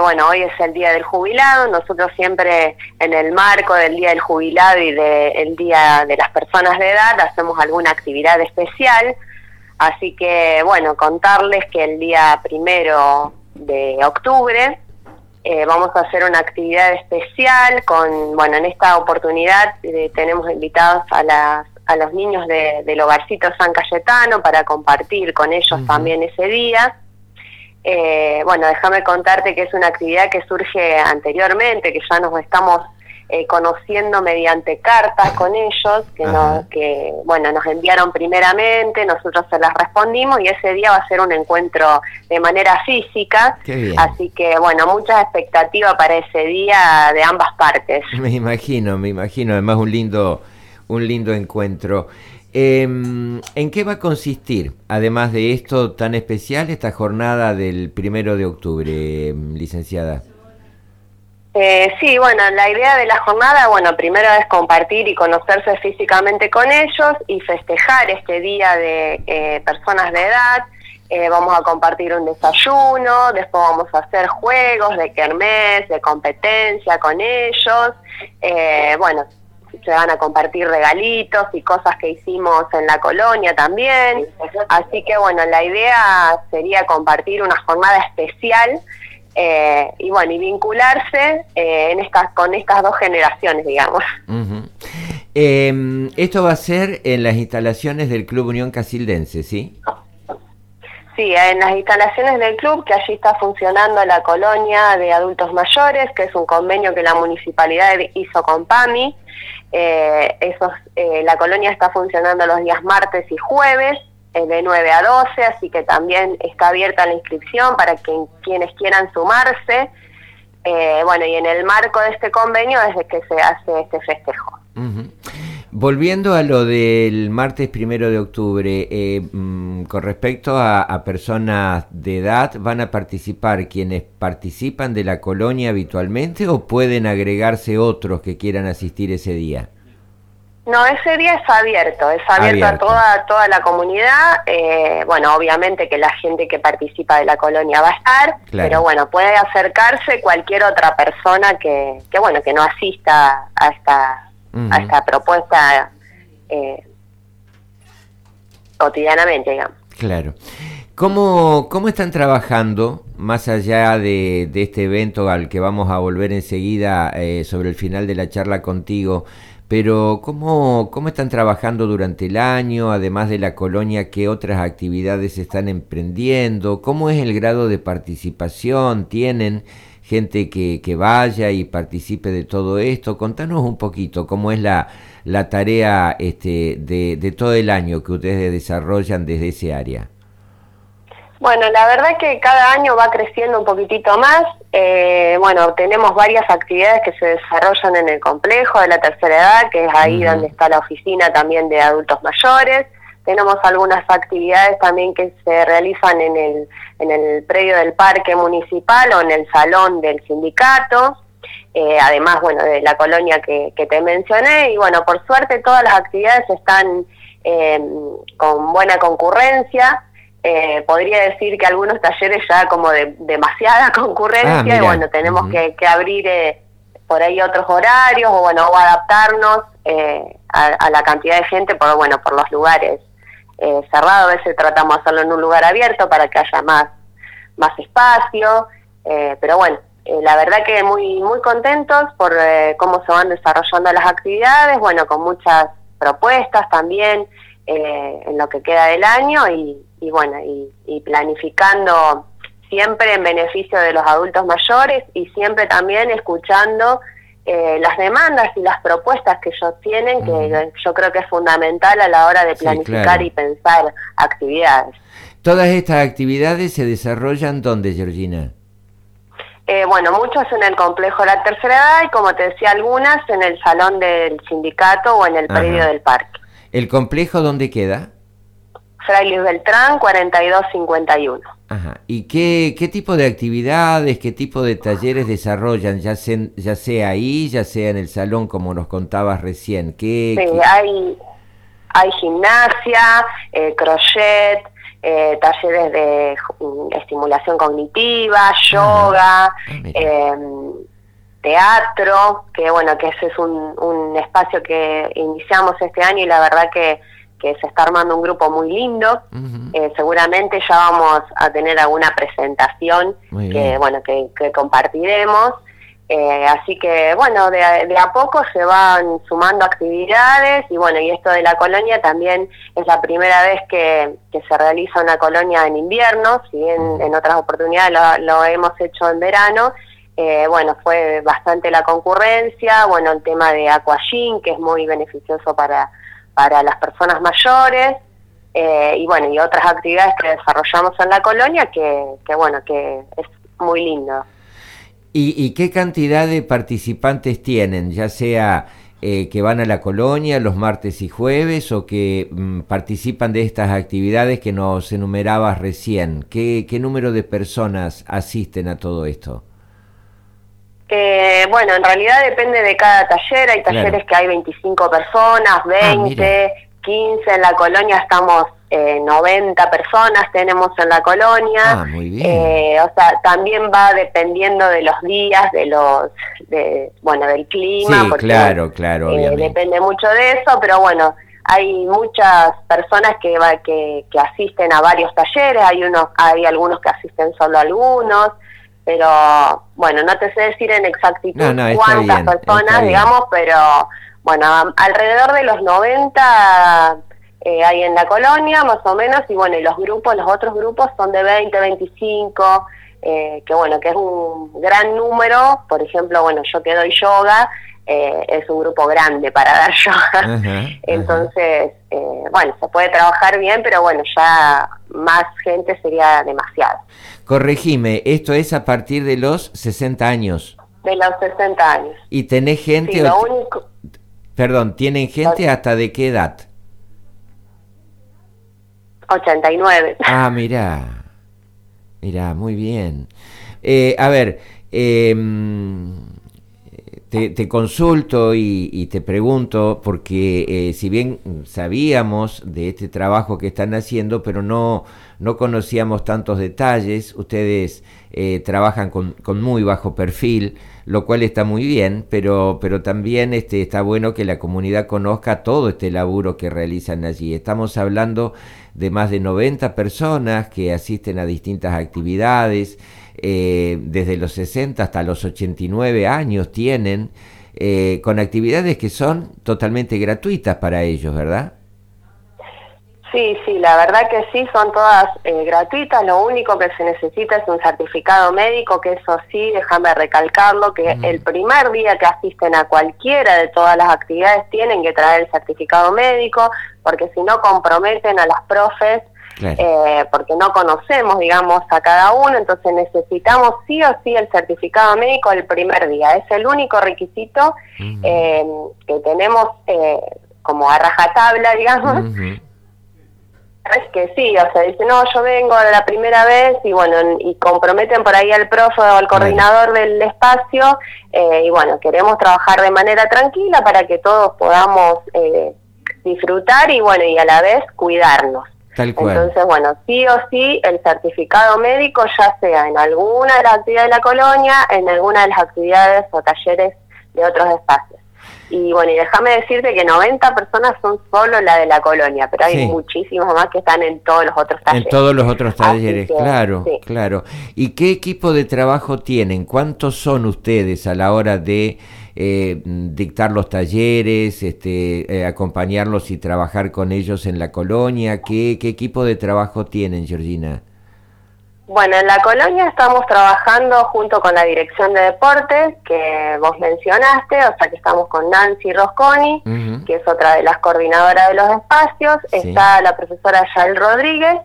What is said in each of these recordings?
bueno, hoy es el Día del Jubilado. Nosotros siempre en el marco del Día del Jubilado y del Día de las Personas de Edad hacemos alguna actividad especial. Así que, bueno, contarles que el día 1 de octubre vamos a hacer una actividad especial bueno, en esta oportunidad tenemos invitados a los niños del Hogarcito San Cayetano para compartir con ellos también ese día. Bueno, déjame contarte que es una actividad que surge anteriormente, que ya nos estamos conociendo mediante cartas con ellos, que bueno, nos enviaron primeramente, nosotros se las respondimos y ese día va a ser un encuentro de manera física. Qué bien. Así que bueno, mucha expectativa para ese día de ambas partes. Me imagino, además un lindo encuentro. ¿En qué va a consistir, además de esto tan especial, esta jornada del 1 de octubre, licenciada? Sí, bueno, la idea de la jornada, bueno, primero es compartir y conocerse físicamente con ellos y festejar este día de personas de edad. Vamos a compartir un desayuno, después vamos a hacer juegos de kermés, de competencia con ellos. Bueno, se van a compartir regalitos y cosas que hicimos en la colonia también. Así que bueno, la idea sería compartir una jornada especial y bueno, y vincularse con estas dos generaciones, digamos. Esto va a ser en las instalaciones del Club Unión Casildense, ¿sí? Sí, en las instalaciones del club, que allí está funcionando la colonia de adultos mayores, que es un convenio que la municipalidad hizo con PAMI. La colonia está funcionando los días martes y jueves, de 9 a 12, así que también está abierta la inscripción para quienes quieran sumarse. Bueno, y en el marco de este convenio es que se hace este festejo. Volviendo a lo del martes 1 de octubre, con respecto a personas de edad, ¿van a participar quienes participan de la colonia habitualmente o pueden agregarse otros que quieran asistir ese día? No, ese día es abierto a toda la comunidad. Bueno, obviamente que la gente que participa de la colonia va a estar, claro, pero bueno, puede acercarse cualquier otra persona que no asista a esta propuesta cotidianamente, digamos. Claro. ¿Cómo están trabajando, más allá de este evento al que vamos a volver enseguida sobre el final de la charla contigo, pero cómo están trabajando durante el año, además de la colonia, qué otras actividades están emprendiendo, cómo es el grado de participación, tienen gente que vaya y participe de todo esto? Contanos un poquito cómo es la tarea de todo el año que ustedes desarrollan desde ese área. Bueno, la verdad que cada año va creciendo un poquitito más. Bueno, tenemos varias actividades que se desarrollan en el complejo de la tercera edad, que es ahí donde está la oficina también de adultos mayores. Tenemos algunas actividades también que se realizan en el predio del parque municipal o en el salón del sindicato, además, bueno, de la colonia que te mencioné. Y bueno, por suerte todas las actividades están con buena concurrencia. Podría decir que algunos talleres ya como de demasiada concurrencia, y bueno, tenemos que abrir por ahí otros horarios o adaptarnos a la cantidad de gente por los lugares cerrados. A veces tratamos de hacerlo en un lugar abierto para que haya más espacio, pero bueno, la verdad que muy contentos por cómo se van desarrollando las actividades, bueno, con muchas propuestas también en lo que queda del año y planificando siempre en beneficio de los adultos mayores y siempre también escuchando las demandas y las propuestas que ellos tienen, que yo creo que es fundamental a la hora de planificar, claro, y pensar actividades. ¿Todas estas actividades se desarrollan dónde, Georgina? Bueno, muchas en el complejo de la tercera edad y, como te decía, algunas en el salón del sindicato o en el predio del parque. ¿El complejo dónde queda? Fray Luis Beltrán, 4251. Ajá. ¿Y qué tipo de actividades, qué tipo de talleres desarrollan, ya sea ahí, ya sea en el salón, como nos contabas recién? Sí, hay gimnasia, crochet, talleres de estimulación cognitiva, yoga, teatro, que bueno, que ese es un espacio que iniciamos este año y la verdad que se está armando un grupo muy lindo. Seguramente ya vamos a tener alguna presentación que compartiremos. Así que bueno, de a poco se van sumando actividades y bueno, y esto de la colonia también es la primera vez que se realiza una colonia en invierno, si bien en otras oportunidades lo hemos hecho en verano. Bueno, fue bastante la concurrencia, bueno, el tema de aquagym, que es muy beneficioso para las personas mayores, y bueno, y otras actividades que desarrollamos en la colonia que bueno, que es muy lindo. ¿Y qué cantidad de participantes tienen, ya sea que van a la colonia los martes y jueves o que participan de estas actividades que nos enumerabas recién? ¿Qué número de personas asisten a todo esto? Bueno, en realidad depende de cada taller. Hay talleres que hay 25 personas, 20, 15. En la colonia estamos 90 personas tenemos en la colonia. Muy bien. O sea, también va dependiendo de los días, del clima. Sí, porque, claro, obviamente. Depende mucho de eso, pero bueno, hay muchas personas que asisten a varios talleres. Hay algunos que asisten solo a algunos. Pero bueno, no te sé decir en exactitud cuántas personas, digamos, pero bueno, alrededor de los 90 hay en la colonia, más o menos, y bueno, y los otros grupos son de 20, 25, que bueno, que es un gran número. Por ejemplo, bueno, yo que doy yoga, es un grupo grande para dar yoga. Entonces, bueno, se puede trabajar bien, pero bueno, ya más gente sería demasiado. Corregime, esto es a partir de los 60 años. De los 60 años. ¿Y tenés gente? Sí, lo único... Perdón, ¿tienen gente hasta de qué edad? 89. Mirá, muy bien. A ver, te consulto y te pregunto, porque si bien sabíamos de este trabajo que están haciendo, pero no conocíamos tantos detalles. Ustedes trabajan con muy bajo perfil, lo cual está muy bien, pero también está bueno que la comunidad conozca todo este laburo que realizan allí. Estamos hablando de más de 90 personas que asisten a distintas actividades, desde los 60 hasta los 89 años tienen, con actividades que son totalmente gratuitas para ellos, ¿verdad? Sí, la verdad que sí, son todas gratuitas. Lo único que se necesita es un certificado médico, que eso sí, déjame recalcarlo, que el primer día que asisten a cualquiera de todas las actividades tienen que traer el certificado médico, porque si no comprometen a las profes. Claro. Porque no conocemos, digamos, a cada uno, entonces necesitamos sí o sí el certificado médico el primer día. Es el único requisito que tenemos como a rajatabla, digamos. Es que sí, o sea, dice, no, yo vengo la primera vez y bueno, y comprometen por ahí al profe o al coordinador del espacio, y bueno, queremos trabajar de manera tranquila para que todos podamos disfrutar y bueno, y a la vez cuidarnos. Tal cual. Entonces, bueno, sí o sí el certificado médico, ya sea en alguna de las actividades de la colonia, en alguna de las actividades o talleres de otros espacios. Y bueno, y déjame decirte que 90 personas son solo la de la colonia, pero hay muchísimos más que están en todos los otros talleres. En todos los otros talleres, que, claro, sí. Claro. ¿Y qué equipo de trabajo tienen? ¿Cuántos son ustedes a la hora de dictar los talleres, acompañarlos y trabajar con ellos en la colonia? ¿Qué equipo de trabajo tienen, Georgina? Bueno, en la colonia estamos trabajando junto con la Dirección de Deportes, que vos mencionaste, o sea que estamos con Nancy Rosconi, que es otra de las coordinadoras de los espacios, está la profesora Yael Rodríguez,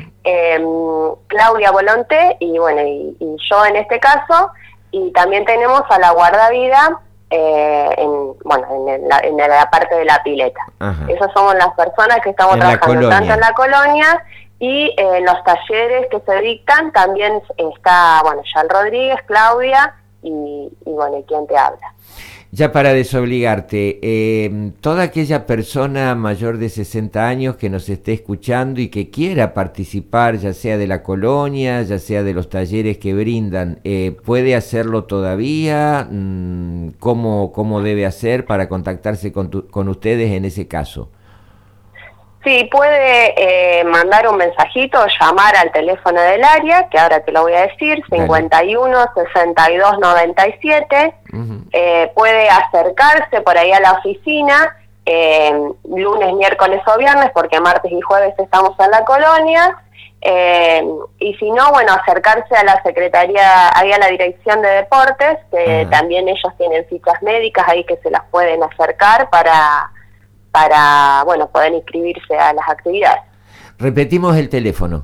Claudia Volonté, y bueno, y yo en este caso, y también tenemos a la guardavida en la parte de la pileta. Esas somos las personas que estamos trabajando tanto en la colonia. Y en los talleres que se dictan también está, bueno, Yael Rodríguez, Claudia y bueno, ¿quién te habla? Ya para desobligarte, toda aquella persona mayor de 60 años que nos esté escuchando y que quiera participar, ya sea de la colonia, ya sea de los talleres que brindan, ¿puede hacerlo todavía? ¿Cómo debe hacer para contactarse con ustedes en ese caso? Sí, puede mandar un mensajito o llamar al teléfono del área, que ahora te lo voy a decir, Dale. 51 62 97. Uh-huh. Puede acercarse por ahí a la oficina, lunes, miércoles o viernes, porque martes y jueves estamos en la colonia. Y si no, bueno, acercarse a la secretaría, ahí a la dirección de deportes, que también ellos tienen fichas médicas ahí que se las pueden acercar para bueno, poder inscribirse a las actividades. Repetimos el teléfono.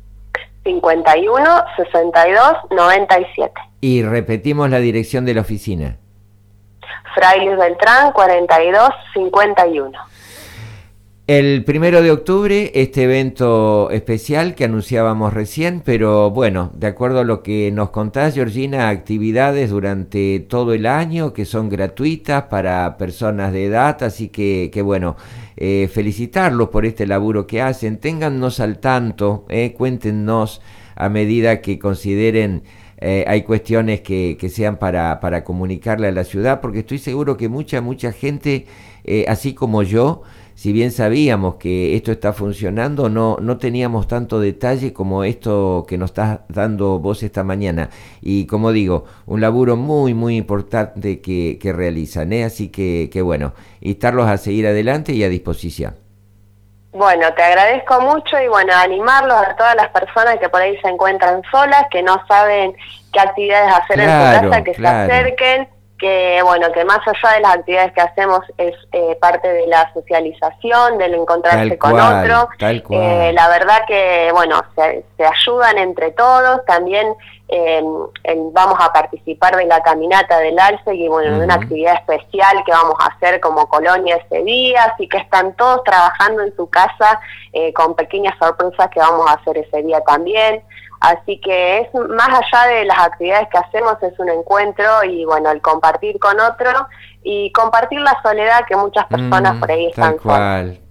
51 62 97. Y repetimos la dirección de la oficina. Fray Luis Beltrán, 42 51. El 1 de octubre, este evento especial que anunciábamos recién, pero bueno, de acuerdo a lo que nos contás, Georgina, actividades durante todo el año que son gratuitas para personas de edad, así que bueno, felicitarlos por este laburo que hacen, téngannos al tanto, cuéntenos a medida que consideren hay cuestiones que sean para comunicarle a la ciudad, porque estoy seguro que mucha gente, así como yo, si bien sabíamos que esto está funcionando, no teníamos tanto detalle como esto que nos estás dando vos esta mañana. Y como digo, un laburo muy importante que realizan, así que bueno, instarlos a seguir adelante y a disposición. Bueno, te agradezco mucho y bueno, animarlos a todas las personas que por ahí se encuentran solas, que no saben qué actividades hacer en su casa, que se acerquen, que bueno, que más allá de las actividades que hacemos es parte de la socialización, del encontrarse con otro. La verdad que bueno, se ayudan entre todos. También vamos a participar de la caminata del Alce y bueno, de una actividad especial que vamos a hacer como colonia ese día, así que están todos trabajando en su casa con pequeñas sorpresas que vamos a hacer ese día también. Así que es más allá de las actividades que hacemos, es un encuentro y bueno, el compartir con otro y compartir la soledad que muchas personas por ahí están solas.